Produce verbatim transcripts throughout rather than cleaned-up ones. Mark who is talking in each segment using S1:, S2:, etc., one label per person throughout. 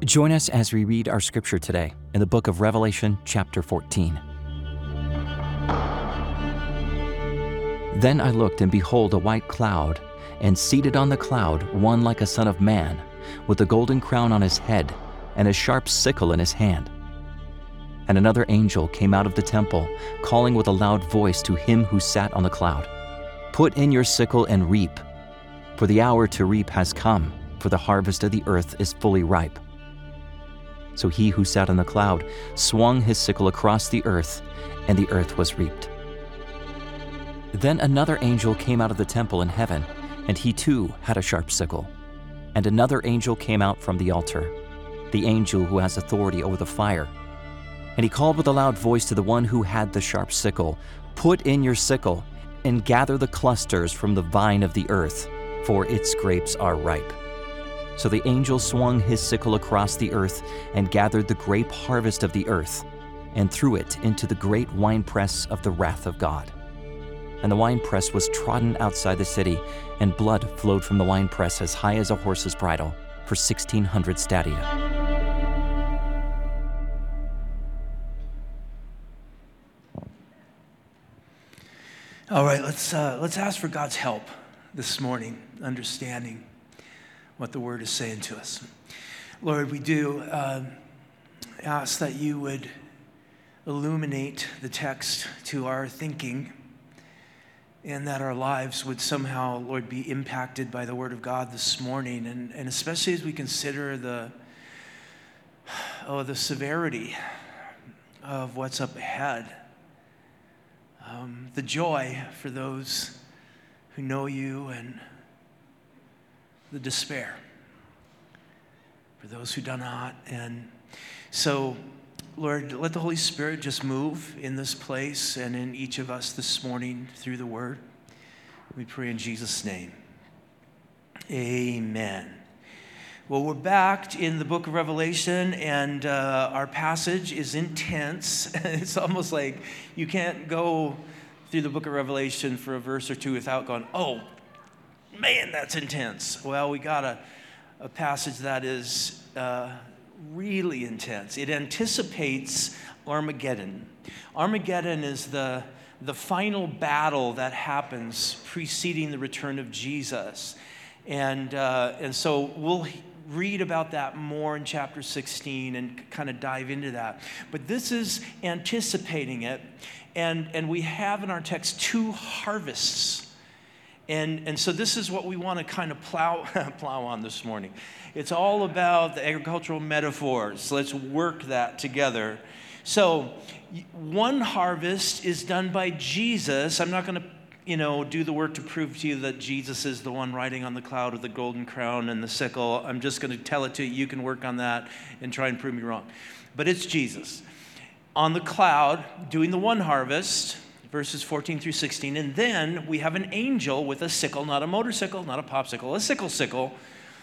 S1: Join us as we read our scripture today in the book of Revelation, chapter fourteen. Then I looked, and behold, a white cloud, and seated on the cloud one like a son of man, with a golden crown on his head, and a sharp sickle in his hand. And another angel came out of the temple, calling with a loud voice to him who sat on the cloud, "Put in your sickle and reap, for the hour to reap has come, for the harvest of the earth is fully ripe." So he who sat on the cloud swung his sickle across the earth, and the earth was reaped. Then another angel came out of the temple in heaven, and he too had a sharp sickle. And another angel came out from the altar, the angel who has authority over the fire. And he called with a loud voice to the one who had the sharp sickle, "Put in your sickle, and gather the clusters from the vine of the earth, for its grapes are ripe." So the angel swung his sickle across the earth and gathered the grape harvest of the earth, and threw it into the great winepress of the wrath of God. And the winepress was trodden outside the city, and blood flowed from the winepress as high as a horse's bridle, for sixteen hundred stadia.
S2: All right, let's uh, let's ask for God's help this morning, understanding what the Word is saying to us. Lord, we do uh, ask that you would illuminate the text to our thinking, and that our lives would somehow, Lord, be impacted by the Word of God this morning, and, and especially as we consider the oh the severity of what's up ahead, um, the joy for those who know you, and the despair for those who do not. And so, Lord, let the Holy Spirit just move in this place and in each of us this morning through the Word. We pray in Jesus' name. Amen. Well, we're back in the book of Revelation, and uh, our passage is intense. It's almost like you can't go through the book of Revelation for a verse or two without going, "Oh, man, that's intense." Well, we got a, a passage that is uh, really intense. It anticipates Armageddon. Armageddon is the, the final battle that happens preceding the return of Jesus. And, uh, and so we'll read about that more in chapter sixteen and kind of dive into that. But this is anticipating it. And, and we have in our text two harvests. And, and so this is what we want to kind of plow, plow on this morning. It's all about the agricultural metaphors. Let's work that together. So one harvest is done by Jesus. I'm not going to, you know, do the work to prove to you that Jesus is the one riding on the cloud with the golden crown and the sickle. I'm just going to tell it to you. You can work on that and try and prove me wrong. But it's Jesus on the cloud doing the one harvest, verses fourteen through sixteen. And then we have an angel with a sickle, not a motorcycle, not a popsicle, a sickle sickle,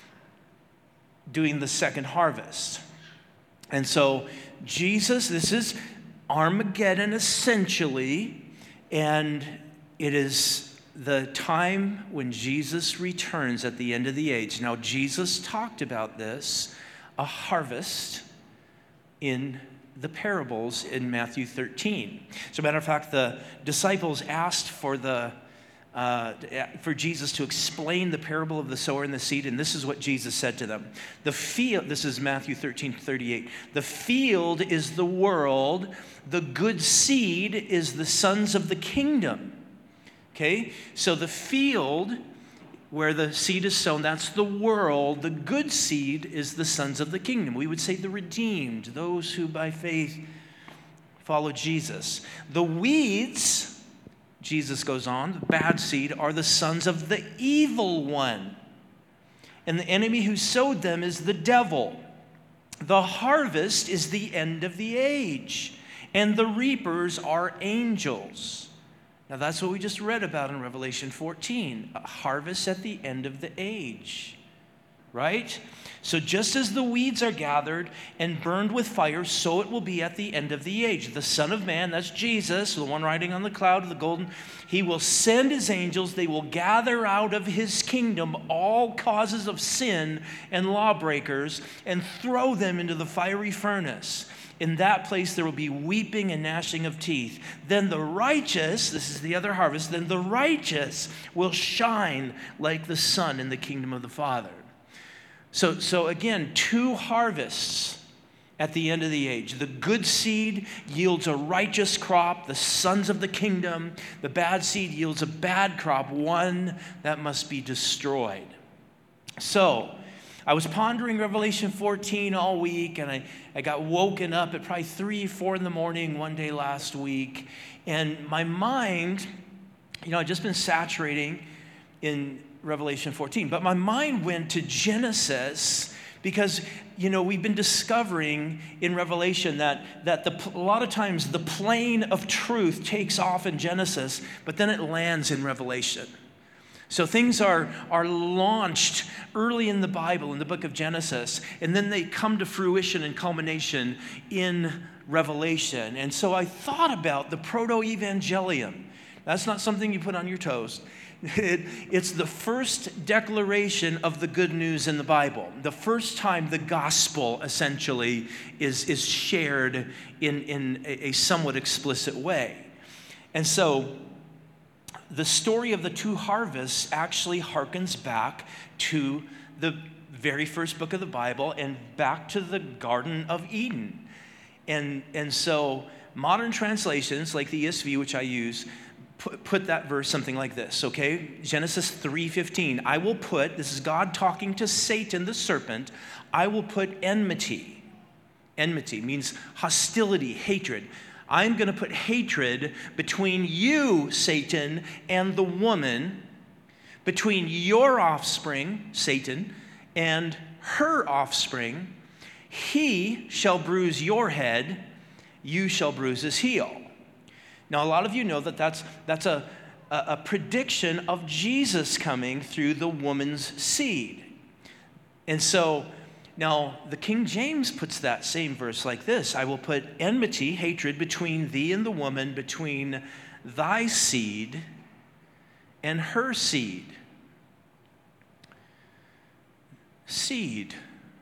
S2: doing the second harvest. And so Jesus, this is Armageddon essentially, and it is the time when Jesus returns at the end of the age. Now, Jesus talked about this, a harvest, in the parables in Matthew thirteen. As a matter of fact, the disciples asked for the uh, for Jesus to explain the parable of the sower and the seed, and this is what Jesus said to them. The field, this is Matthew thirteen thirty-eight. The field is the world, the good seed is the sons of the kingdom. Okay, so the field where the seed is sown, that's the world. The good seed is the sons of the kingdom. We would say the redeemed, those who by faith follow Jesus. The weeds, Jesus goes on, the bad seed, are the sons of the evil one. And the enemy who sowed them is the devil. The harvest is the end of the age, and the reapers are angels. Now that's what we just read about in Revelation fourteen, a harvest at the end of the age. right? So just as the weeds are gathered and burned with fire, so it will be at the end of the age. The Son of Man, that's Jesus, the one riding on the cloud of the golden, he will send his angels. They will gather out of his kingdom all causes of sin and lawbreakers and throw them into the fiery furnace. In that place there will be weeping and gnashing of teeth. Then the righteous, this is the other harvest, then the righteous will shine like the sun in the kingdom of the Father. So, so again, two harvests at the end of the age. The good seed yields a righteous crop, the sons of the kingdom. The bad seed yields a bad crop, one that must be destroyed. So, I was pondering Revelation fourteen all week, and I, I got woken up at probably three, four in the morning one day last week. And my mind, you know, I'd just been saturating in Revelation fourteen, but my mind went to Genesis because, you know, we've been discovering in Revelation that, that the, a lot of times the plane of truth takes off in Genesis, but then it lands in Revelation. So things are, are launched early in the Bible, in the book of Genesis, and then they come to fruition and culmination in Revelation. And so I thought about the proto-evangelium. That's not something you put on your toast. It, it's the first declaration of the good news in the Bible. The first time the gospel essentially is, is shared in, in a, a somewhat explicit way. And so the story of the two harvests actually harkens back to the very first book of the Bible and back to the Garden of Eden. And, and so modern translations like the E S V, which I use, put, put that verse something like this, okay? Genesis three fifteen, I will put, this is God talking to Satan the serpent, I will put enmity. Enmity means hostility, hatred. I'm going to put hatred between you, Satan, and the woman, between your offspring, Satan, and her offspring. He shall bruise your head, you shall bruise his heel. Now, a lot of you know that that's, that's a, a, a prediction of Jesus coming through the woman's seed. And so, now, the King James puts that same verse like this. I will put enmity, hatred, between thee and the woman, between thy seed and her seed. Seed.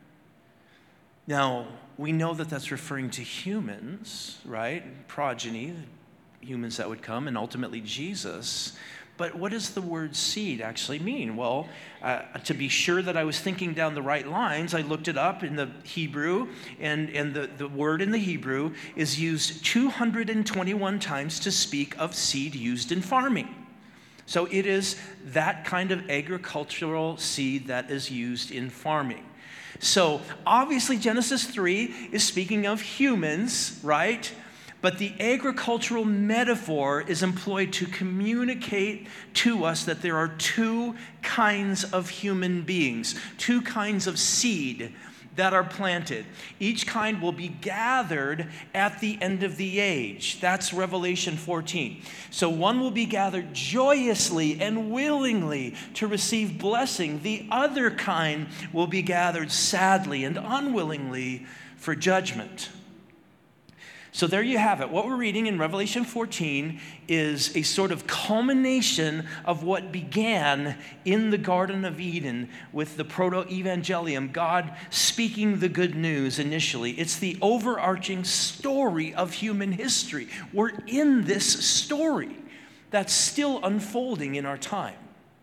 S2: Now, we know that that's referring to humans, right? Progeny, humans that would come, and ultimately Jesus. But what does the word seed actually mean? Well, uh, to be sure that I was thinking down the right lines, I looked it up in the Hebrew, and, and the, the word in the Hebrew is used two hundred twenty-one times to speak of seed used in farming. So it is that kind of agricultural seed that is used in farming. So obviously Genesis three is speaking of humans, right? But the agricultural metaphor is employed to communicate to us that there are two kinds of human beings, two kinds of seed that are planted. Each kind will be gathered at the end of the age. That's Revelation fourteen. So one will be gathered joyously and willingly to receive blessing. The other kind will be gathered sadly and unwillingly for judgment. So there you have it. What we're reading in Revelation fourteen is a sort of culmination of what began in the Garden of Eden with the proto-evangelium, God speaking the good news initially. It's the overarching story of human history. We're in this story that's still unfolding in our time.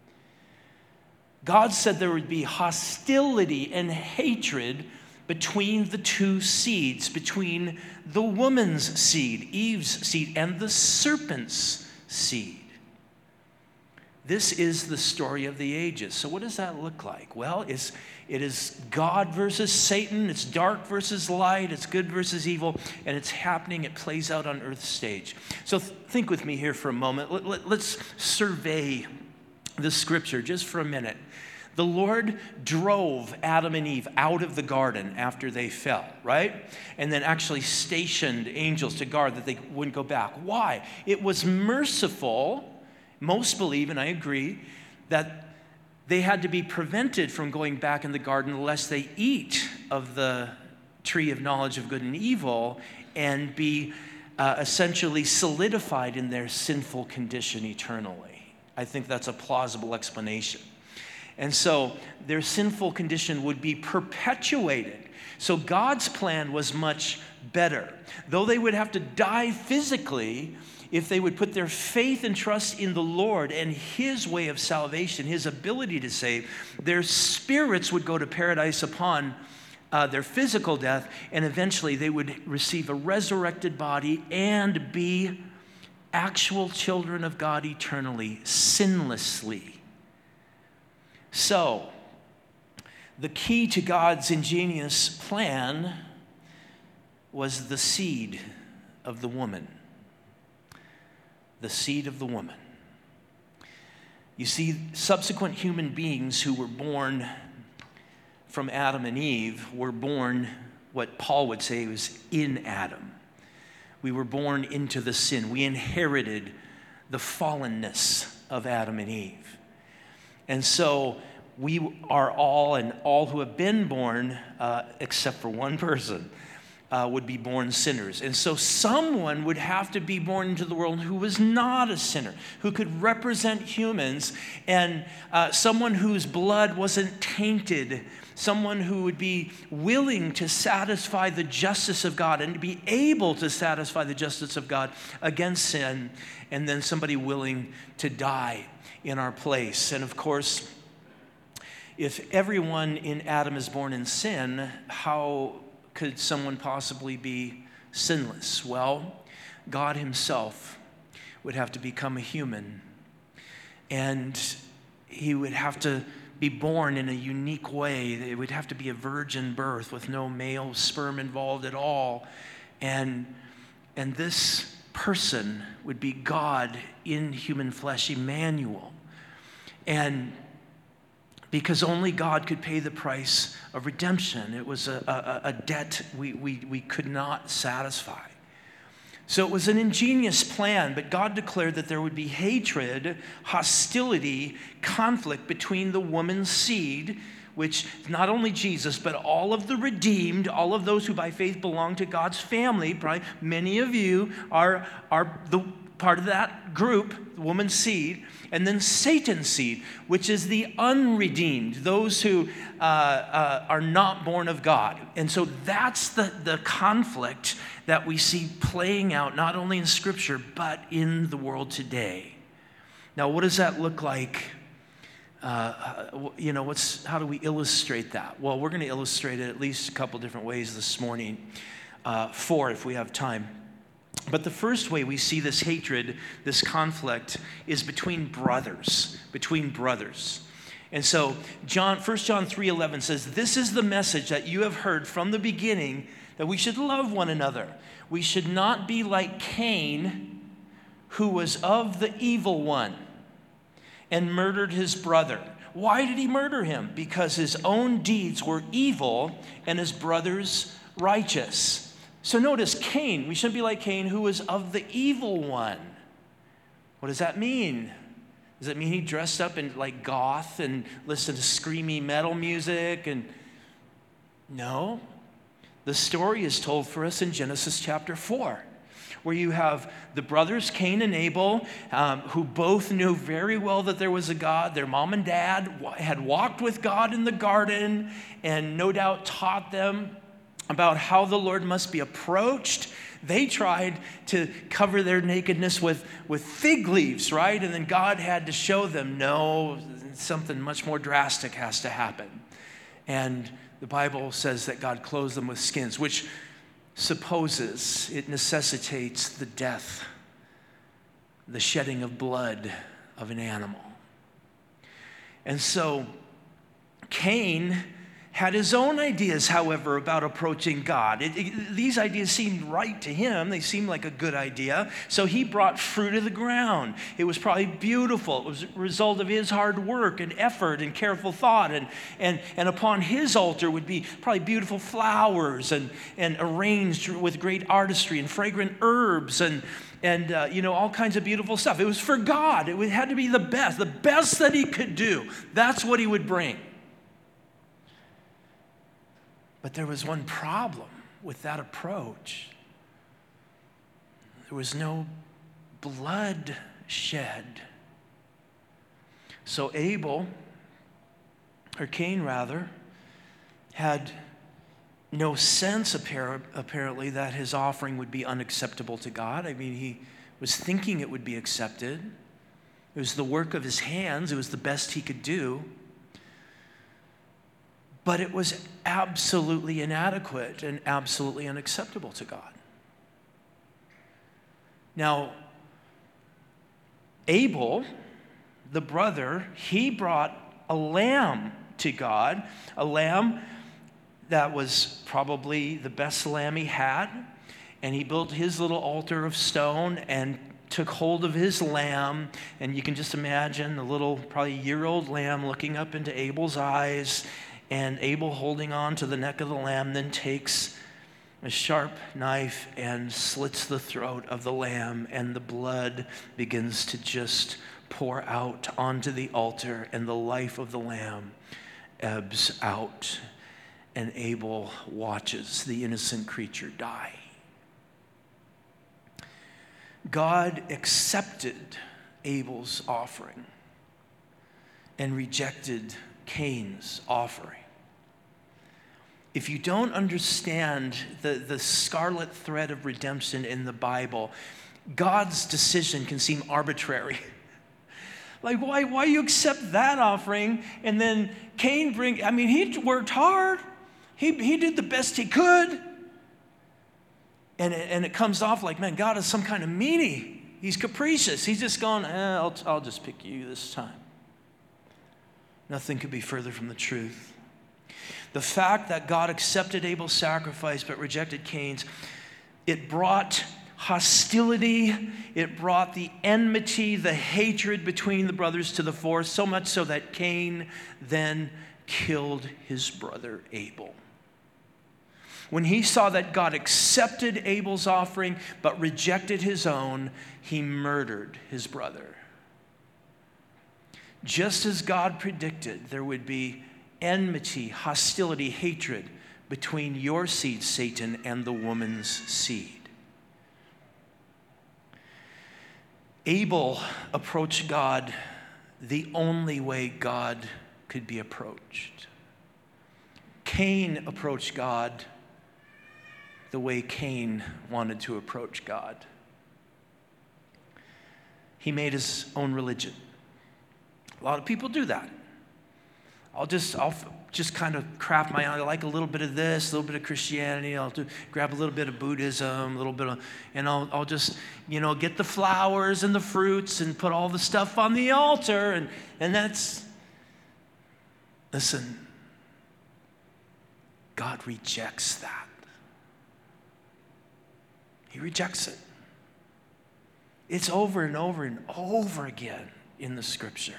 S2: God said there would be hostility and hatred between the two seeds, between the woman's seed, Eve's seed, and the serpent's seed. This is the story of the ages. So what does that look like? Well, it's, it is God versus Satan. It's dark versus light. It's good versus evil. And it's happening. It plays out on Earth's stage. So th- think with me here for a moment. Let, let, let's survey the scripture just for a minute. The Lord drove Adam and Eve out of the garden after they fell, right? And then actually stationed angels to guard that they wouldn't go back. Why? It was merciful. Most believe, and I agree, that they had to be prevented from going back in the garden lest they eat of the tree of knowledge of good and evil and be uh, essentially solidified in their sinful condition eternally. I think that's a plausible explanation. And so their sinful condition would be perpetuated. So God's plan was much better. Though they would have to die physically, if they would put their faith and trust in the Lord and His way of salvation, His ability to save, their spirits would go to paradise upon uh, their physical death, and eventually they would receive a resurrected body and be actual children of God eternally, sinlessly. So, the key to God's ingenious plan was the seed of the woman. The seed of the woman. You see, subsequent human beings who were born from Adam and Eve were born, what Paul would say was in Adam. We were born into the sin. We inherited the fallenness of Adam and Eve. And so we are all, and all who have been born, uh, except for one person, uh, would be born sinners. And so someone would have to be born into the world who was not a sinner, who could represent humans, and uh, someone whose blood wasn't tainted, someone who would be willing to satisfy the justice of God and to be able to satisfy the justice of God against sin, and then somebody willing to die in our place. And of course, if everyone in Adam is born in sin, how could someone possibly be sinless? Well, God Himself would have to become a human, and He would have to be born in a unique way. It would have to be a virgin birth with no male sperm involved at all. And, and this person would be God in human flesh, Emmanuel. And because only God could pay the price of redemption. It was a, a, a debt we, we, we could not satisfy. So it was an ingenious plan, but God declared that there would be hatred, hostility, conflict between the woman's seed, which not only Jesus, but all of the redeemed, all of those who by faith belong to God's family. Probably many of you are, are the part of that group, the woman's seed, and then Satan's seed, which is the unredeemed, those who uh, uh, are not born of God. And so that's the, the conflict that we see playing out not only in Scripture, but in the world today. Now, what does that look like? Uh, you know, what's how do we illustrate that? Well, we're going to illustrate it at least a couple different ways this morning, uh, four if we have time. But the first way we see this hatred, this conflict, is between brothers, between brothers. And so John, First John three eleven says, "This is the message that you have heard from the beginning, that we should love one another. We should not be like Cain, who was of the evil one and murdered his brother." Why did he murder him? Because his own deeds were evil and his brother's righteous. So notice Cain, we shouldn't be like Cain, who was of the evil one. What does that mean? Does it mean he dressed up in like goth and listened to screamy metal music? And no. The story is told for us in Genesis chapter four, where you have the brothers Cain and Abel, um, who both knew very well that there was a God. Their mom and dad had walked with God in the garden and no doubt taught them about how the Lord must be approached. They tried to cover their nakedness with, with fig leaves, right? And then God had to show them, no, something much more drastic has to happen. And the Bible says that God clothes them with skins, which supposes, it necessitates the death, the shedding of blood of an animal. And so Cain had his own ideas, however, about approaching God. It, it, these ideas seemed right to him. They seemed like a good idea. So he brought fruit of the ground. It was probably beautiful. It was a result of his hard work and effort and careful thought. And, and, and upon his altar would be probably beautiful flowers and, and arranged with great artistry and fragrant herbs. And, and uh, you know, all kinds of beautiful stuff. It was for God. It had to be the best, the best that he could do. That's what he would bring. But there was one problem with that approach. There was no blood shed. So Abel, or Cain rather, had no sense apparently that his offering would be unacceptable to God. I mean, he was thinking it would be accepted. It was the work of his hands. It was the best he could do. But it was absolutely inadequate and absolutely unacceptable to God. Now, Abel, the brother, he brought a lamb to God, a lamb that was probably the best lamb he had, and he built his little altar of stone and took hold of his lamb, and you can just imagine the little, probably year-old lamb looking up into Abel's eyes, and Abel holding on to the neck of the lamb, then takes a sharp knife and slits the throat of the lamb, and the blood begins to just pour out onto the altar, and the life of the lamb ebbs out, and Abel watches the innocent creature die. God accepted Abel's offering and rejected Cain's offering. If you don't understand the, the scarlet thread of redemption in the Bible, God's decision can seem arbitrary. Like, why, why you accept that offering and then Cain bring, I mean, he worked hard. He, he did the best he could. And it, and it comes off like, man, God is some kind of meanie. He's capricious. He's just going, eh, I'll, I'll just pick you this time. Nothing could be further from the truth. The fact that God accepted Abel's sacrifice but rejected Cain's, it brought hostility, it brought the enmity, the hatred between the brothers to the fore, so much so that Cain then killed his brother Abel. When he saw that God accepted Abel's offering but rejected his own, he murdered his brother. Just as God predicted, there would be enmity, hostility, hatred between your seed, Satan, and the woman's seed. Abel approached God the only way God could be approached. Cain approached God the way Cain wanted to approach God. He made his own religion. A lot of people do that. I'll just, I'll just kind of craft my own. I like a little bit of this, a little bit of Christianity. I'll do, grab a little bit of Buddhism, a little bit of, and I'll, I'll just, you know, get the flowers and the fruits and put all the stuff on the altar, and and that's. Listen, God rejects that. He rejects it. It's over and over and over again in the Scripture.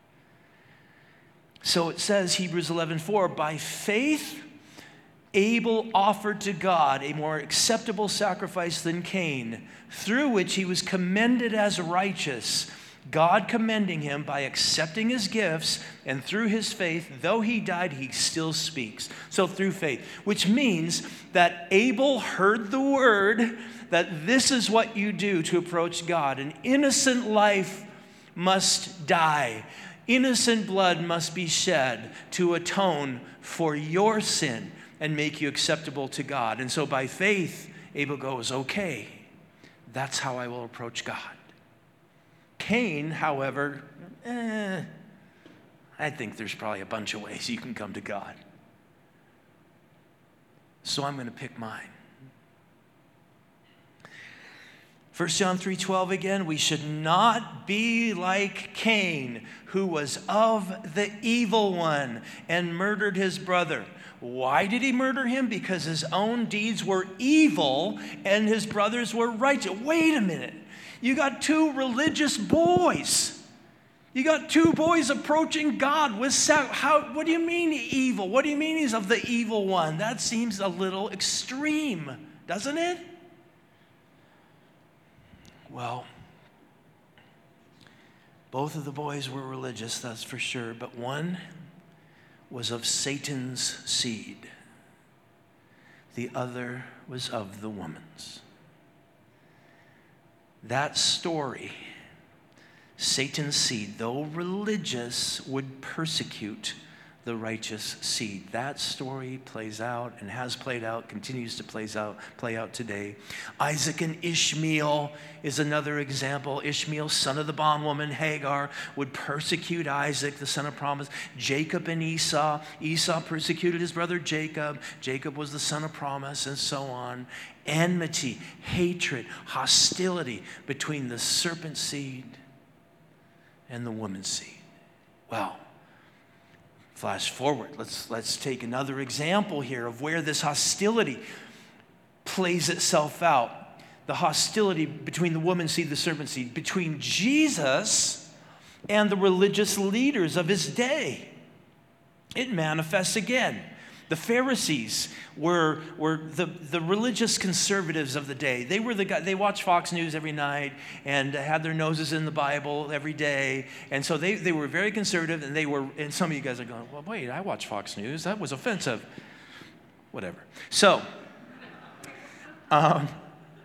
S2: So it says, Hebrews eleven four, by faith Abel offered to God a more acceptable sacrifice than Cain, through which he was commended as righteous, God commending him by accepting his gifts, and through his faith, though he died, he still speaks. So through faith, which means that Abel heard the word that this is what you do to approach God. An innocent life must die. Innocent blood must be shed to atone for your sin and make you acceptable to God. And so by faith, Abel goes, okay, that's how I will approach God. Cain, however, eh, I think there's probably a bunch of ways you can come to God. So I'm going to pick mine. First John three twelve again, we should not be like Cain, who was of the evil one and murdered his brother. Why did he murder him? Because his own deeds were evil and his brothers were righteous. Wait a minute. You got two religious boys. You got two boys approaching God with sac- how? What do you mean evil? What do you mean he's of the evil one? That seems a little extreme, doesn't it? Well, both of the boys were religious, that's for sure, but one was of Satan's seed. The other was of the woman's. That story, Satan's seed, though religious, would persecute the righteous seed. That story plays out and has played out, continues to plays out, play out today. Isaac and Ishmael is another example. Ishmael, son of the bondwoman Hagar, would persecute Isaac, the son of promise. Jacob and Esau. Esau persecuted his brother Jacob. Jacob was the son of promise, and so on. Enmity, hatred, hostility between the serpent seed and the woman's seed. Well, flash forward. Let's, let's take another example here of where this hostility plays itself out. The hostility between the woman's seed, the serpent seed, between Jesus and the religious leaders of his day. It manifests again. The Pharisees were, were the, the religious conservatives of the day. They were the guy, they watched Fox News every night and had their noses in the Bible every day. And so they, they were very conservative, and they were, and some of you guys are going, well, wait, I watch Fox News. That was offensive. Whatever. So, um,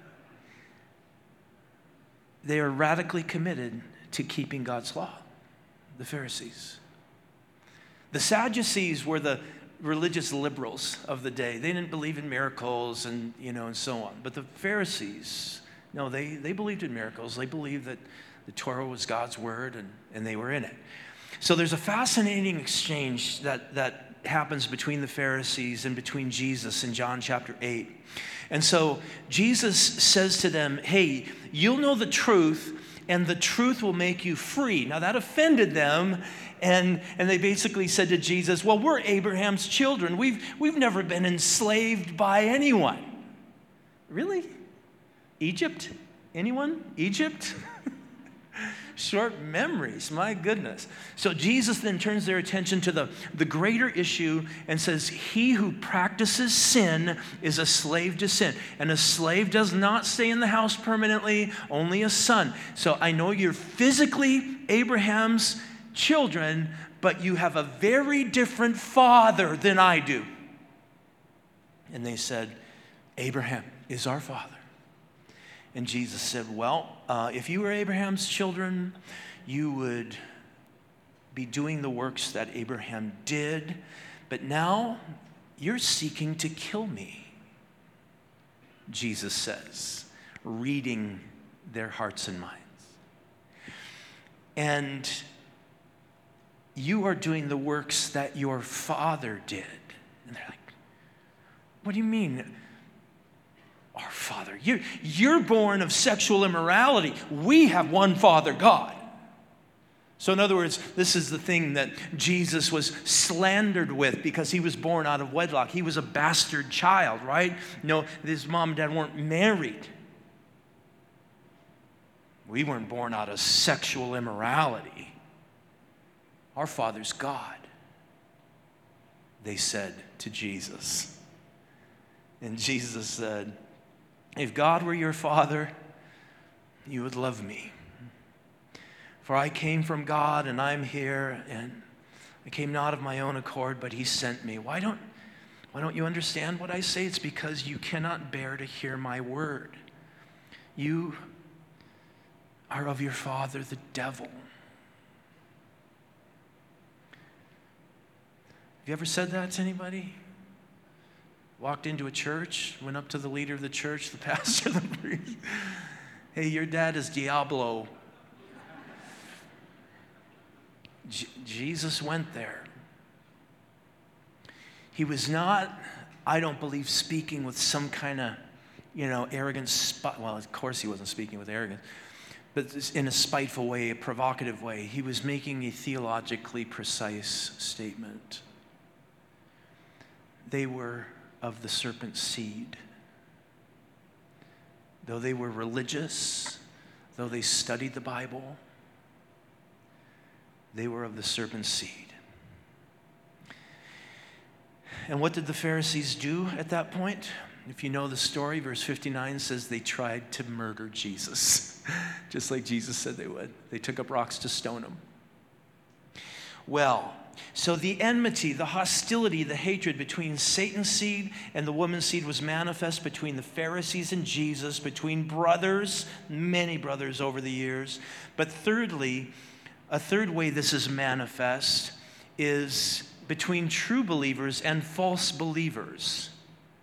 S2: they are radically committed to keeping God's law, the Pharisees. The Sadducees were the religious liberals of the day. They didn't believe in miracles and, you know, and so on. But the Pharisees, no, they, they believed in miracles. They believed that the Torah was God's word, and, and they were in it. So there's a fascinating exchange that, that happens between the Pharisees and between Jesus in John chapter eight. And so Jesus says to them, hey, you'll know the truth, and the truth will make you free. Now that offended them. And, and they basically said to Jesus, well, we're Abraham's children. We've, we've never been enslaved by anyone. Really? Egypt? Anyone? Egypt? Short memories, my goodness. So Jesus then turns their attention to the, the greater issue and says, he who practices sin is a slave to sin. And a slave does not stay in the house permanently, only a son. So I know you're physically Abraham's children, but you have a very different father than I do. And they said, Abraham is our father. And Jesus said, well, uh, if you were Abraham's children, you would be doing the works that Abraham did, but now you're seeking to kill me, Jesus says, reading their hearts and minds. And you are doing the works that your father did. And they're like, what do you mean, our father? You're, you're born of sexual immorality. We have one Father, God. So in other words, this is the thing that Jesus was slandered with because he was born out of wedlock. He was a bastard child, right? No, his mom and dad weren't married. We weren't born out of sexual immorality. Our Father's God, they said to Jesus. And Jesus said, if God were your Father, you would love me. For I came from God, and I'm here, and I came not of my own accord, but he sent me. Why don't, why don't you understand what I say? It's because you cannot bear to hear my word. You are of your father, the devil. Have you ever said that to anybody? Walked into a church, went up to the leader of the church, the pastor, the priest. Hey, your dad is Diablo. J- Jesus went there. He was not, I don't believe, speaking with some kind of, you know, arrogant spot. Well, of course he wasn't speaking with arrogance, but in a spiteful way, a provocative way. He was making a theologically precise statement. They were of the serpent's seed. Though they were religious, though they studied the Bible, they were of the serpent's seed. And what did the Pharisees do at that point? If you know the story, verse fifty-nine says they tried to murder Jesus, just like Jesus said they would. They took up rocks to stone him. Well, so the enmity, the hostility, the hatred between Satan's seed and the woman's seed was manifest between the Pharisees and Jesus, between brothers, many brothers over the years. But thirdly, a third way this is manifest is between true believers and false believers.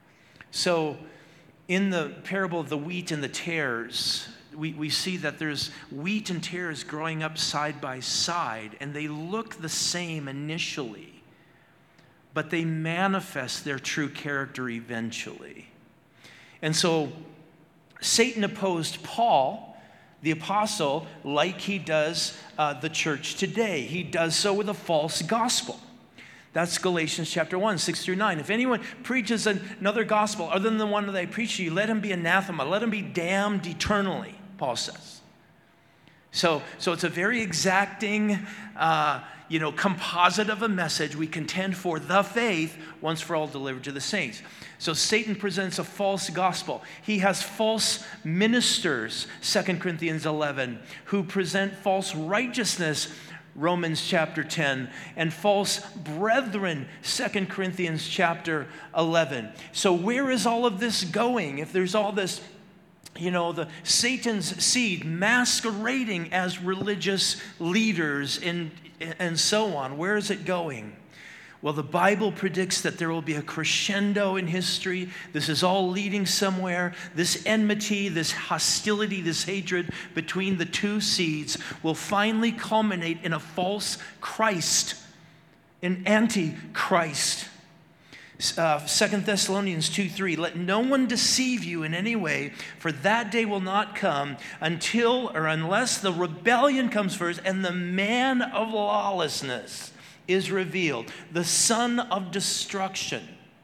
S2: So in the parable of the wheat and the tares, we, we see that there's wheat and tares growing up side by side, and they look the same initially, but they manifest their true character eventually. And so Satan opposed Paul, the apostle, like he does uh, the church today. He does so with a false gospel. That's Galatians chapter one, six through nine. If anyone preaches another gospel other than the one that I preach to you, let him be anathema. Let him be damned eternally, Paul says. So, so it's a very exacting, uh, you know, composite of a message. We contend for the faith once for all delivered to the saints. So Satan presents a false gospel. He has false ministers, Second Corinthians eleven, who present false righteousness, Romans chapter ten, and false brethren, Second Corinthians chapter eleven. So where is all of this going? If there's all this, you know, the Satan's seed masquerading as religious leaders and, and so on, where is it going? Well, the Bible predicts that there will be a crescendo in history. This is all leading somewhere. This enmity, this hostility, this hatred between the two seeds will finally culminate in a false Christ, an antichrist. Uh, Second Thessalonians two three, let no one deceive you in any way, for that day will not come until or unless the rebellion comes first and the man of lawlessness is revealed, the son of destruction.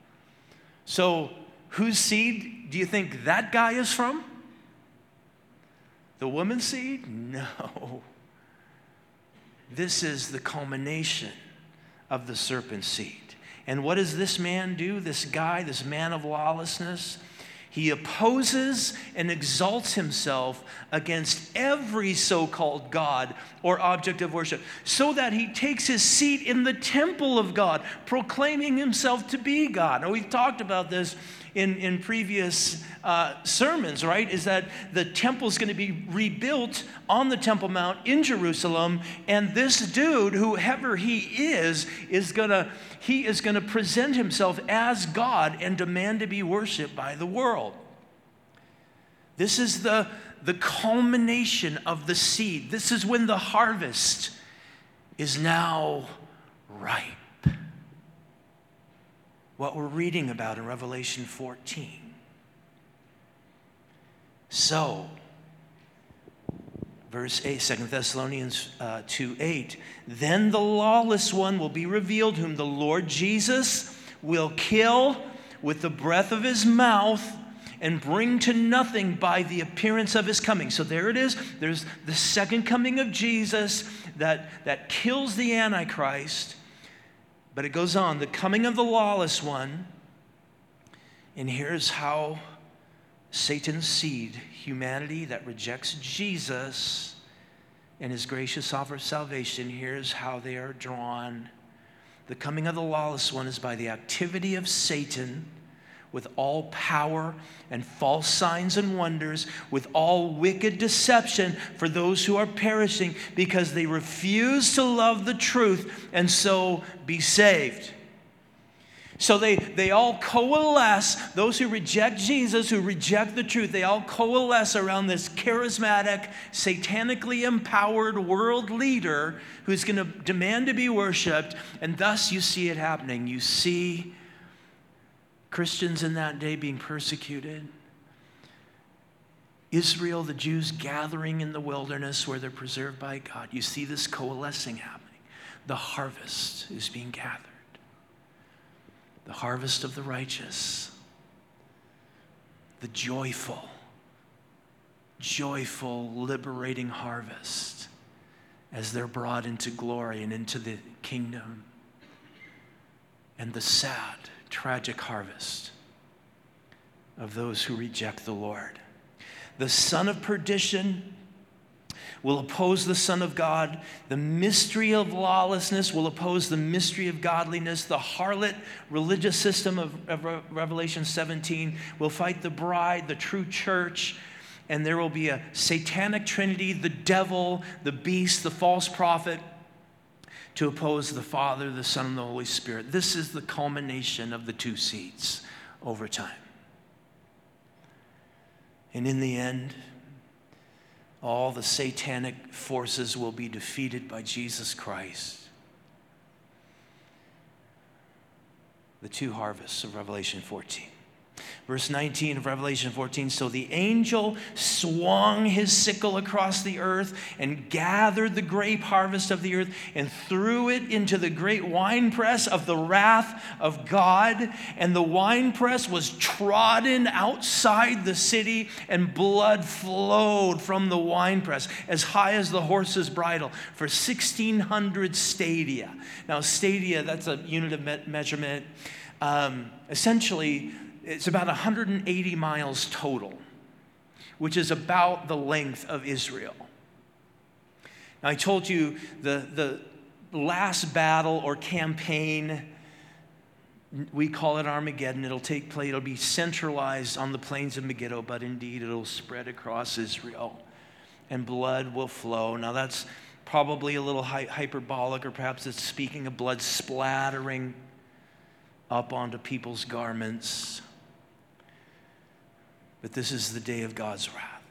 S2: So whose seed do you think that guy is from? The woman's seed? No. This is the culmination of the serpent's seed. And what does this man do, this guy, this man of lawlessness? He opposes and exalts himself against every so-called God or object of worship, so that he takes his seat in the temple of God, proclaiming himself to be God. Now, we've talked about this in, in previous uh, sermons, right? Is that the temple is going to be rebuilt on the Temple Mount in Jerusalem, and this dude, whoever he is, is going to he is going to present himself as God and demand to be worshiped by the world. This is the, the culmination of the seed. This is when the harvest is now ripe. What we're reading about in Revelation fourteen. So, verse eight, Second Thessalonians uh, two eight, then the lawless one will be revealed, whom the Lord Jesus will kill with the breath of his mouth and bring to nothing by the appearance of his coming. So there it is. There's the second coming of Jesus that, that kills the Antichrist. But it goes on, the coming of the lawless one. And here's how Satan's seed, humanity that rejects Jesus and his gracious offer of salvation, here's how they are drawn. The coming of the lawless one is by the activity of Satan, with all power and false signs and wonders, with all wicked deception for those who are perishing because they refuse to love the truth and so be saved. So they, they all coalesce, those who reject Jesus, who reject the truth, they all coalesce around this charismatic, satanically empowered world leader who's going to demand to be worshiped, and thus you see it happening. You see Christians in that day being persecuted. Israel, the Jews gathering in the wilderness where they're preserved by God. You see this coalescing happening. The harvest is being gathered. The harvest of the righteous. The joyful, joyful, liberating harvest as they're brought into glory and into the kingdom. And the sad, tragic harvest of those who reject the Lord. The son of perdition will oppose the Son of God. The mystery of lawlessness will oppose the mystery of godliness. The harlot religious system of, of Revelation seventeen will fight the bride, the true church, and there will be a satanic trinity, the devil, the beast, the false prophet, to oppose the Father, the Son, and the Holy Spirit. This is the culmination of the two seeds over time. And in the end, all the satanic forces will be defeated by Jesus Christ. The two harvests of Revelation fourteen. Verse nineteen of Revelation fourteen, so the angel swung his sickle across the earth and gathered the grape harvest of the earth and threw it into the great winepress of the wrath of God. And the winepress was trodden outside the city, and blood flowed from the winepress as high as the horse's bridle for sixteen hundred stadia. Now, stadia, that's a unit of me- measurement. Um, essentially, it's about one hundred eighty miles total, which is about the length of Israel. Now, I told you the, the last battle or campaign, we call it Armageddon. It'll take place, it'll be centralized on the plains of Megiddo, but indeed it'll spread across Israel, and blood will flow. Now, that's probably a little hy- hyperbolic, or perhaps it's speaking of blood splattering up onto people's garments. But this is the day of God's wrath.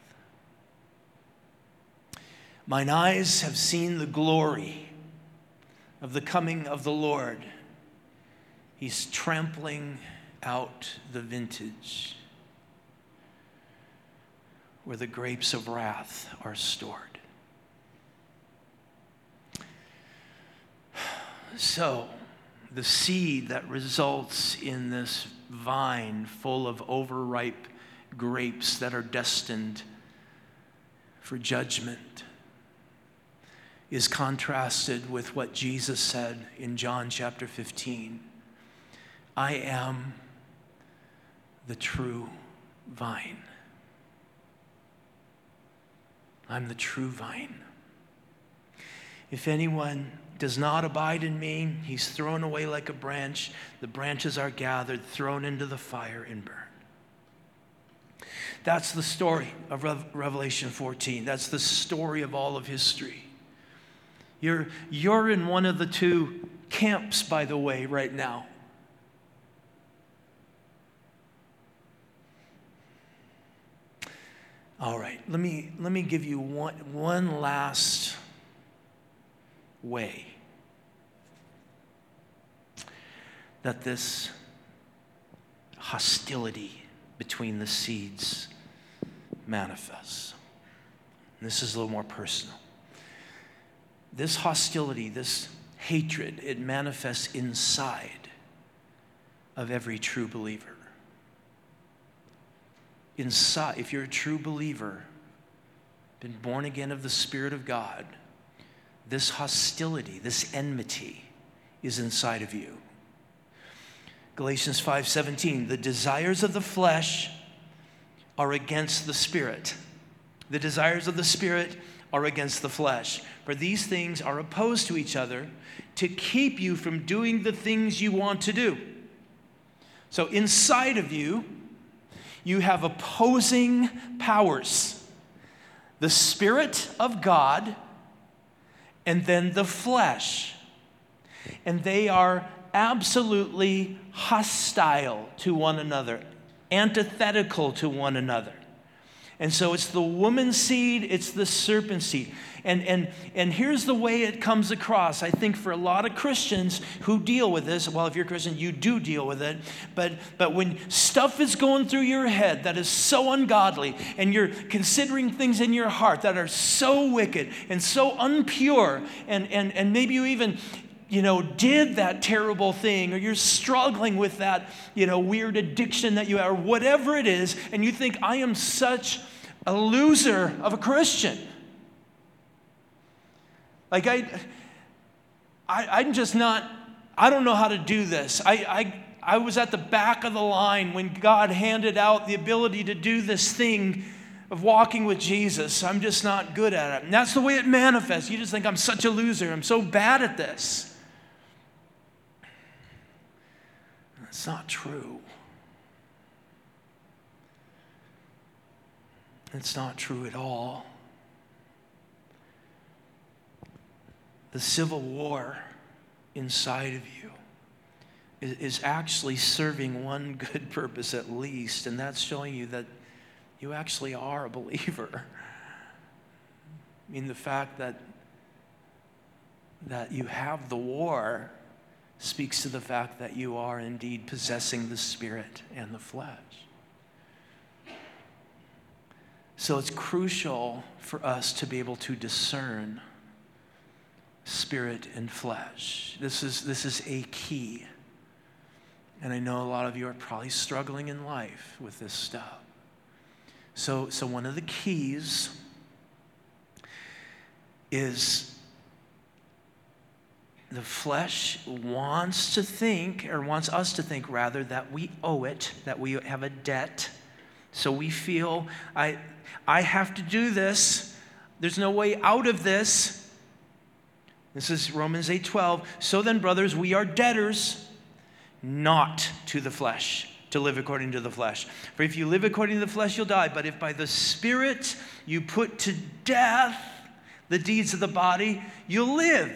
S2: Mine eyes have seen the glory of the coming of the Lord. He's trampling out the vintage where the grapes of wrath are stored. So, the seed that results in this vine full of overripe grapes that are destined for judgment is contrasted with what Jesus said in John chapter fifteen. I am the true vine. I'm the true vine. If anyone does not abide in me, he's thrown away like a branch. The branches are gathered, thrown into the fire, and burned. That's the story of Revelation fourteen. That's the story of all of history. You're, you're in one of the two camps, by the way, right now. All right, let me, let me give you one, one last way that this hostility between the seeds manifests. And this is a little more personal. This hostility, this hatred, it manifests inside of every true believer. Inside, if you're a true believer, been born again of the Spirit of God, this hostility, this enmity is inside of you. Galatians five seventeen, the desires of the flesh are against the Spirit. The desires of the Spirit are against the flesh. For these things are opposed to each other to keep you from doing the things you want to do. So inside of you, you have opposing powers. The Spirit of God and then the flesh. And they are absolutely hostile to one another, antithetical to one another. And so it's the woman's seed, it's the serpent seed. And, and, and here's the way it comes across. I think for a lot of Christians who deal with this, well, if you're a Christian, you do deal with it. But, but when stuff is going through your head that is so ungodly, and you're considering things in your heart that are so wicked and so unpure, and, and, and maybe you even, you know, did that terrible thing, or you're struggling with that, you know, weird addiction that you have, or whatever it is, and you think, I am such a loser of a Christian. Like, I, I, I'm just not, I don't know how to do this. I, I, I was at the back of the line when God handed out the ability to do this thing of walking with Jesus. I'm just not good at it. And that's the way it manifests. You just think, I'm such a loser. I'm so bad at this. That's not true. It's not true at all. The civil war inside of you is, is actually serving one good purpose at least, and that's showing you that you actually are a believer. I mean, the fact that, that you have the war speaks to the fact that you are indeed possessing the spirit and the flesh. So it's crucial for us to be able to discern spirit and flesh. This is, this is a key. And I know a lot of you are probably struggling in life with this stuff. So, so one of the keys is the flesh wants to think, or wants us to think rather, that we owe it, that we have a debt. So we feel, I, I have to do this. There's no way out of this. This is Romans eight twelve. So then, brothers, we are debtors, not to the flesh, to live according to the flesh. For if you live according to the flesh, you'll die. But if by the Spirit you put to death the deeds of the body, you'll live.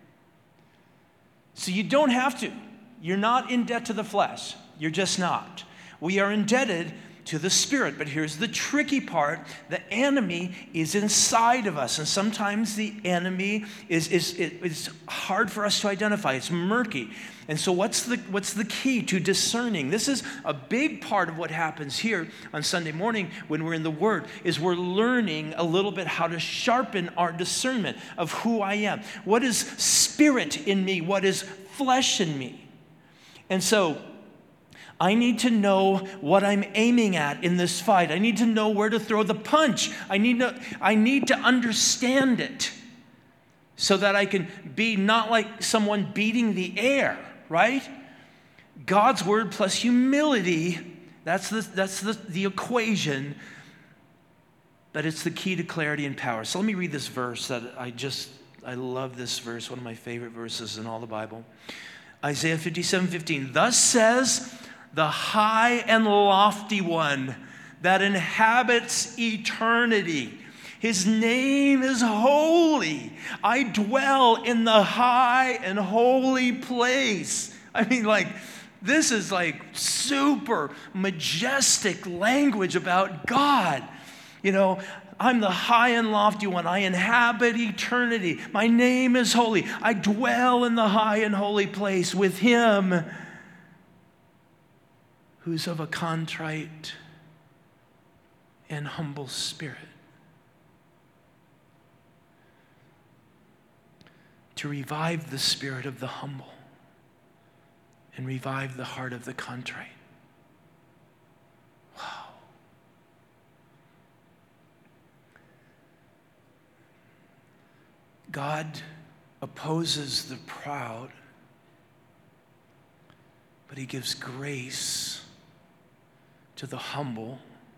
S2: So you don't have to. You're not in debt to the flesh. You're just not. We are indebted to the Spirit. But here's the tricky part. The enemy is inside of us. And sometimes the enemy is, is, is hard for us to identify. It's murky. And so what's the, what's the key to discerning? This is a big part of what happens here on Sunday morning when we're in the Word, is we're learning a little bit how to sharpen our discernment of who I am. What is spirit in me? What is flesh in me? And so I need to know what I'm aiming at in this fight. I need to know where to throw the punch. I need to, I need to understand it so that I can be not like someone beating the air, right? God's word plus humility, that's the, that's the, the equation, but it's the key to clarity and power. So let me read this verse that I just, I love this verse, one of my favorite verses in all the Bible. Isaiah fifty-seven fifteen. Thus says the high and lofty one that inhabits eternity. His name is holy. I dwell in the high and holy place. I mean, like, this is like super majestic language about God. You know, I'm the high and lofty one. I inhabit eternity. My name is holy. I dwell in the high and holy place with him who's of a contrite and humble spirit, to revive the spirit of the humble and revive the heart of the contrite. Wow. God opposes the proud, but he gives grace to the humble.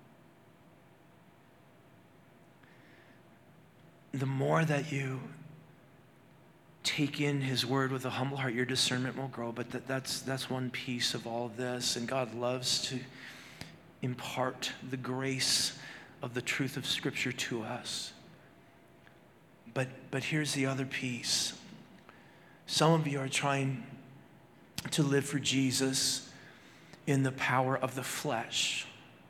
S2: The more that you take in his word with a humble heart, your discernment will grow. But that, that's, that's one piece of all of this. And God loves to impart the grace of the truth of Scripture to us. But, but here's the other piece. Some of you are trying to live for Jesus in the power of the flesh.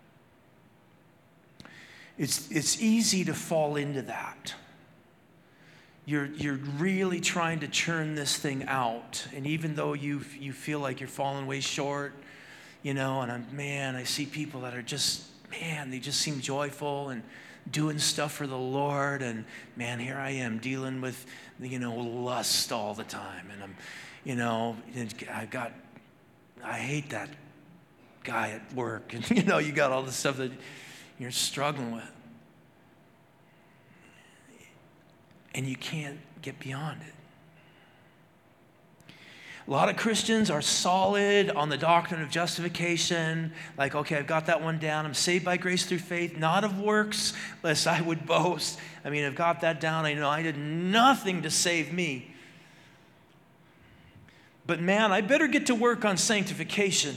S2: It's, it's easy to fall into that. You're, you're really trying to churn this thing out. And even though you, you feel like you're falling way short, you know, and I'm, man, I see people that are just, man, they just seem joyful and doing stuff for the Lord. And man, here I am dealing with, you know, lust all the time. And I'm, you know, I got, I hate that guy at work. And, you know, you got all the stuff that you're struggling with. And you can't get beyond it. A lot of Christians are solid on the doctrine of justification, like, okay, I've got that one down. I'm saved by grace through faith, not of works, lest I would boast. I mean, I've got that down. I know I did nothing to save me. But man, I better get to work on sanctification,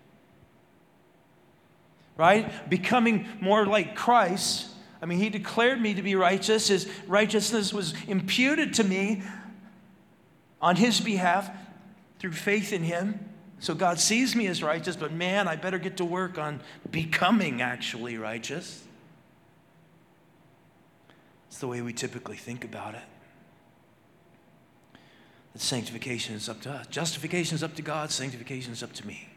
S2: right? Becoming more like Christ. I mean, he declared me to be righteous. His righteousness was imputed to me on his behalf through faith in him. So God sees me as righteous, but man, I better get to work on becoming actually righteous. It's the way we typically think about it. That sanctification is up to us. Justification is up to God. Sanctification is up to me.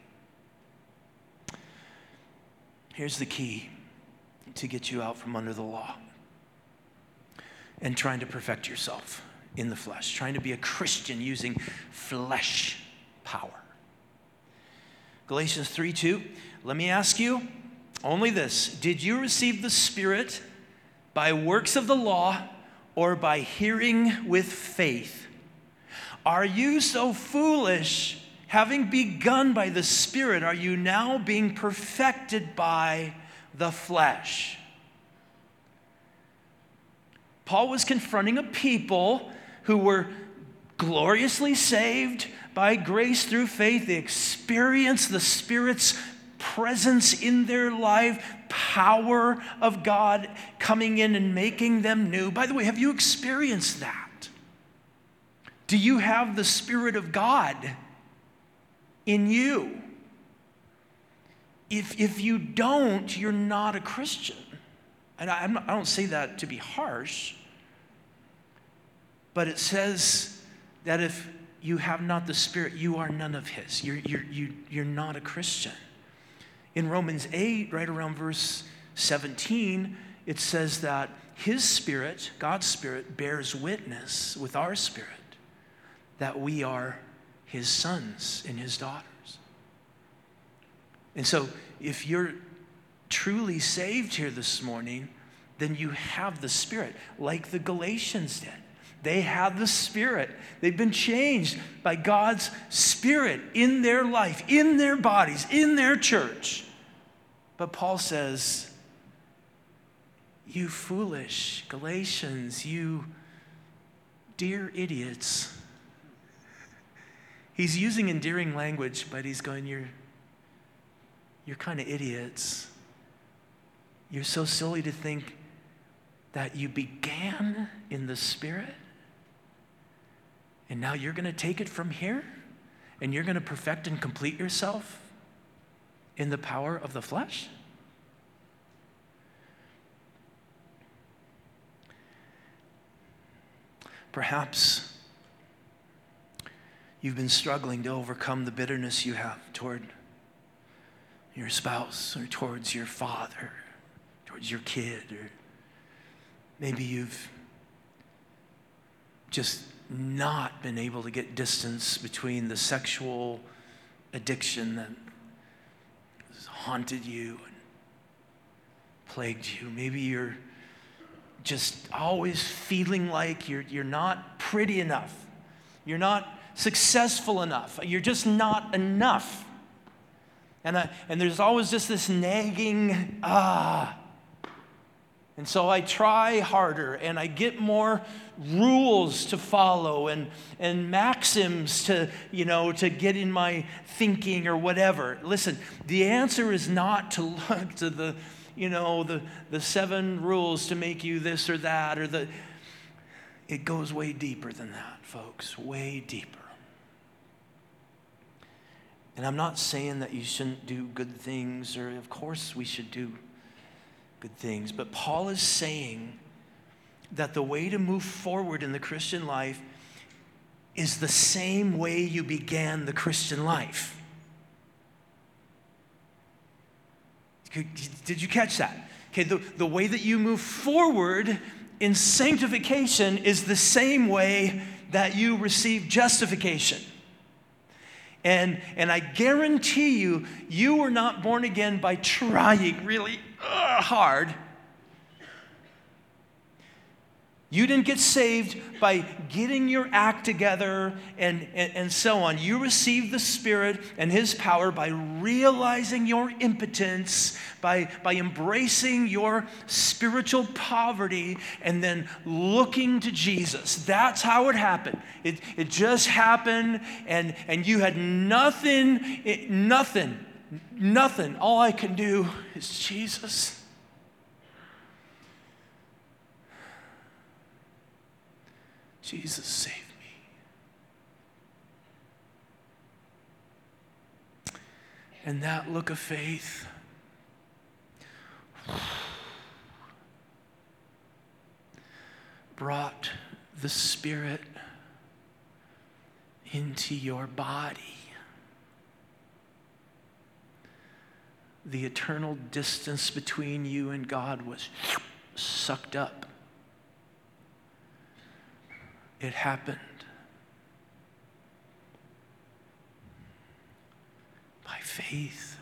S2: Here's the key to get you out from under the law and trying to perfect yourself in the flesh, trying to be a Christian using flesh power. Galatians three two, let me ask you only this. Did you receive the Spirit by works of the law or by hearing with faith? Are you so foolish, having begun by the Spirit, are you now being perfected by the flesh? Paul was confronting a people who were gloriously saved by grace through faith. They experienced the Spirit's presence in their life, power of God coming in and making them new. By the way, have you experienced that? Do you have the Spirit of God in you? If, if you don't, you're not a Christian. And I, I'm not, I don't say that to be harsh, but it says that if you have not the Spirit, you are none of his. You're, you're, you, you're not a Christian. In Romans eight, right around verse seventeen, it says that his Spirit, God's Spirit, bears witness with our spirit that we are his sons and his daughters. And so if you're truly saved here this morning, then you have the Spirit, like the Galatians did. They have the Spirit. They've been changed by God's Spirit in their life, in their bodies, in their church. But Paul says, you foolish Galatians, you dear idiots. He's using endearing language, but he's going, you're, you're kind of idiots. You're so silly to think that you began in the Spirit, and now you're going to take it from here, and you're going to perfect and complete yourself in the power of the flesh? Perhaps you've been struggling to overcome the bitterness you have toward your spouse or towards your father, towards your kid, or maybe you've just not been able to get distance between the sexual addiction that has haunted you and plagued you. Maybe you're just always feeling like you're, you're not pretty enough. You're not successful enough. You're just not enough. And, I, and there's always just this nagging, ah. And so I try harder and I get more rules to follow and, and maxims to, you know, to get in my thinking or whatever. Listen, the answer is not to look to the, you know, the, the seven rules to make you this or that or the, it goes way deeper than that, folks, way deeper. And I'm not saying that you shouldn't do good things, or of course we should do good things, but Paul is saying that the way to move forward in the Christian life is the same way you began the Christian life. Did you catch that? Okay, the, the way that you move forward in sanctification is the same way that you receive justification. And, and I guarantee you, you were not born again by trying really uh, hard. You didn't get saved by getting your act together and, and, and so on. You received the Spirit and His power by realizing your impotence, by, by embracing your spiritual poverty, and then looking to Jesus. That's how it happened. It, it just happened, and, and you had nothing, it, nothing, nothing. All I can do is Jesus. Jesus, save me. And that look of faith brought the Spirit into your body. The eternal distance between you and God was sucked up. It happened by faith.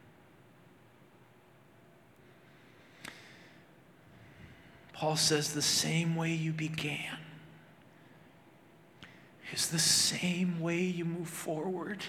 S2: Paul says the same way you began is the same way you move forward.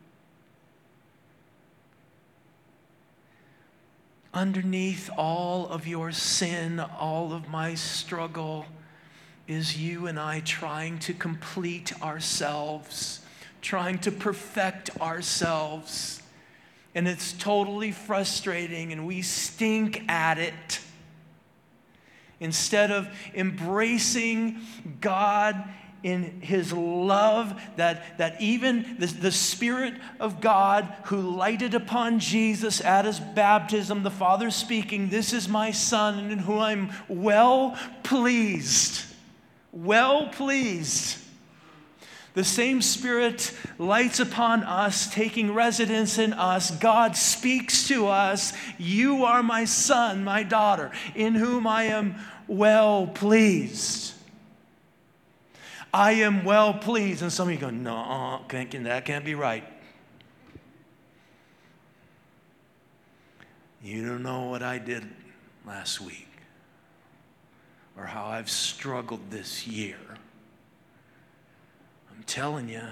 S2: Underneath all of your sin, all of my struggle, is you and I trying to complete ourselves, trying to perfect ourselves. And it's totally frustrating, and we stink at it. Instead of embracing God in His love, that, that even the, the Spirit of God who lighted upon Jesus at His baptism, the Father speaking, "This is my Son in whom I'm well pleased." Well pleased. The same Spirit lights upon us, taking residence in us. God speaks to us, "You are my son, my daughter, in whom I am well pleased." I am well pleased. And some of you go, "No, can't, that can't be right." You don't know what I did last week, or how I've struggled this year. I'm telling you,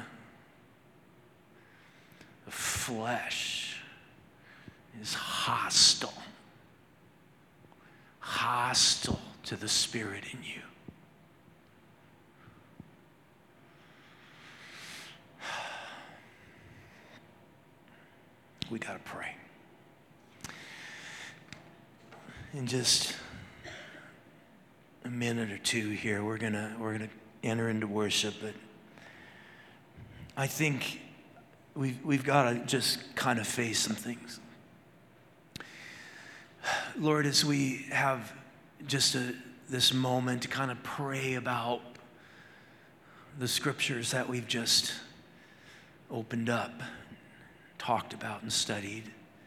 S2: the flesh is hostile, hostile to the Spirit in you. We got to pray. In just a minute or two here, we're gonna we're gonna enter into worship, but I think we've we've got to just kind of face some things. Lord, as we have just a, this moment to kind of pray about the scriptures that we've just opened up, talked about, and studied.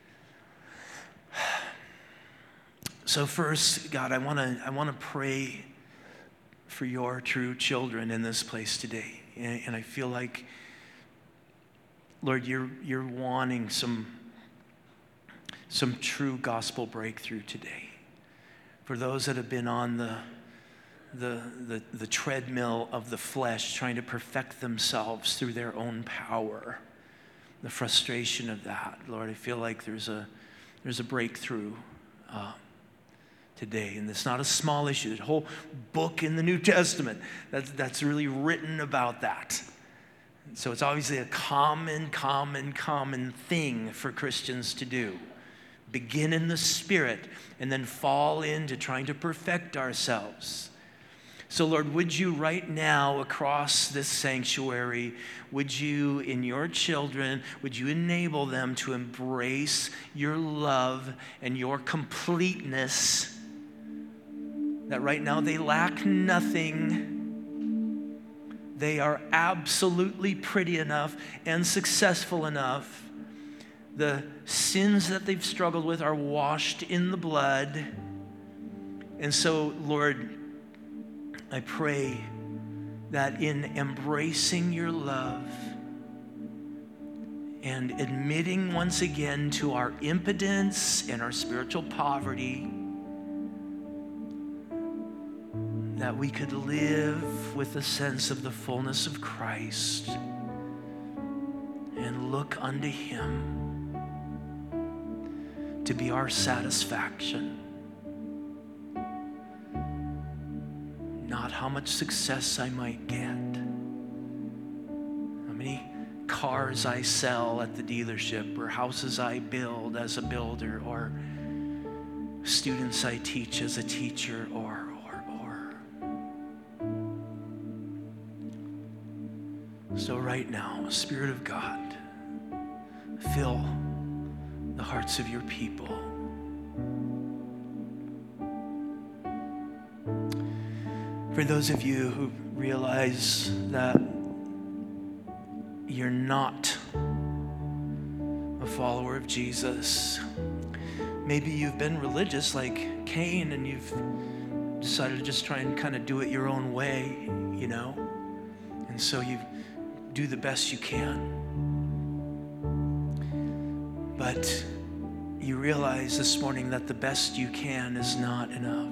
S2: So first, God, I want to I want to pray for your true children in this place today. And, and I feel like, Lord, you're you're wanting some some true gospel breakthrough today. For those that have been on the the the, the treadmill of the flesh, trying to perfect themselves through their own power, the frustration of that, Lord, I feel like there's a there's a breakthrough Uh, today. And it's not a small issue. There's a whole book in the New Testament that's, that's really written about that. So it's obviously a common, common, common thing for Christians to do. Begin in the Spirit and then fall into trying to perfect ourselves. So Lord, would you right now across this sanctuary, would you in your children, would you enable them to embrace your love and your completeness, that right now they lack nothing. They are absolutely pretty enough and successful enough. The sins that they've struggled with are washed in the blood. And so, Lord, I pray that in embracing your love and admitting once again to our impotence and our spiritual poverty, that we could live with a sense of the fullness of Christ and look unto him to be our satisfaction. Not how much success I might get, how many cars I sell at the dealership, or houses I build as a builder, or students I teach as a teacher, or, or, or. So right now, Spirit of God, fill the hearts of your people. For those of you who realize that you're not a follower of Jesus, maybe you've been religious like Cain and you've decided to just try and kind of do it your own way, you know? And so you do the best you can. But you realize this morning that the best you can is not enough.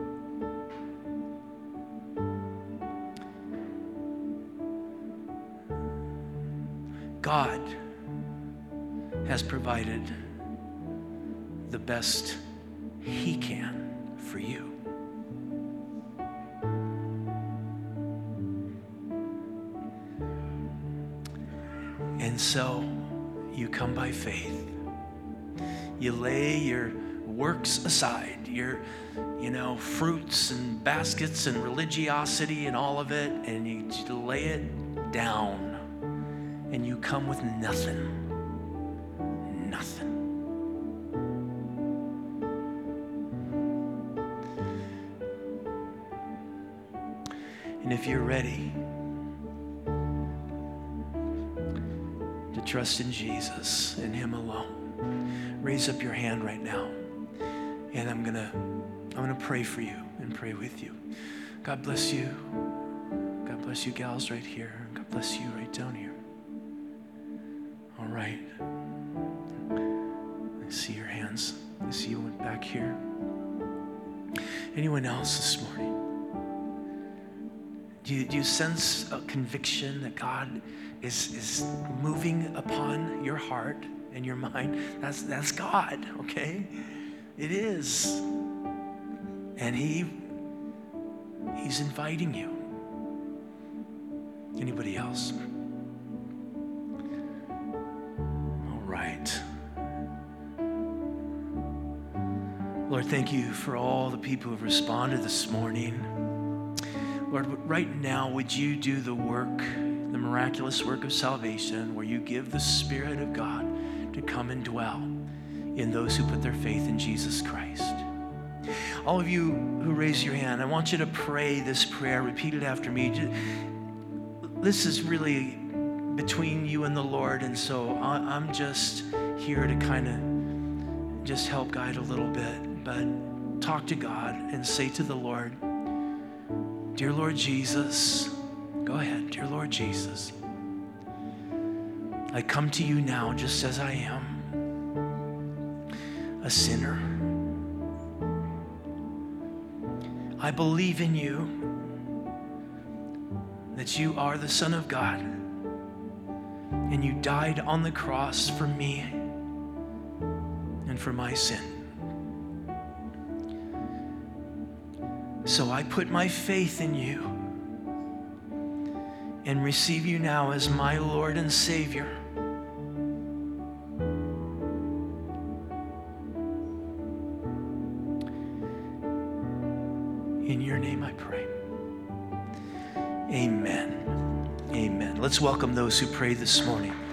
S2: God has provided the best he can for you. And so you come by faith. You lay your works aside, your, you know, fruits and baskets and religiosity and all of it, and you lay it down. And you come with nothing. Nothing. And if you're ready to trust in Jesus and him alone, raise up your hand right now. And I'm gonna I'm gonna pray for you and pray with you. God bless you. God bless you gals right here. God bless you right down here. All right. I see your hands. I see you back here. Anyone else this morning? Do you, do you sense a conviction that God is, is moving upon your heart and your mind? That's, that's God, okay? It is. And he, he's inviting you. Anybody else? Lord, thank you for all the people who have responded this morning. Lord, right now, would you do the work, the miraculous work of salvation, where you give the Spirit of God to come and dwell in those who put their faith in Jesus Christ. All of you who raise your hand, I want you to pray this prayer. Repeat it after me. This is really between you and the Lord, and so I'm just here to kind of just help guide a little bit. But talk to God and say to the Lord, dear Lord Jesus, go ahead, dear Lord Jesus, I come to you now just as I am, a sinner. I believe in you, that you are the Son of God, and you died on the cross for me and for my sin. So I put my faith in you and receive you now as my Lord and Savior. In your name I pray. Amen. Amen. Let's welcome those who prayed this morning.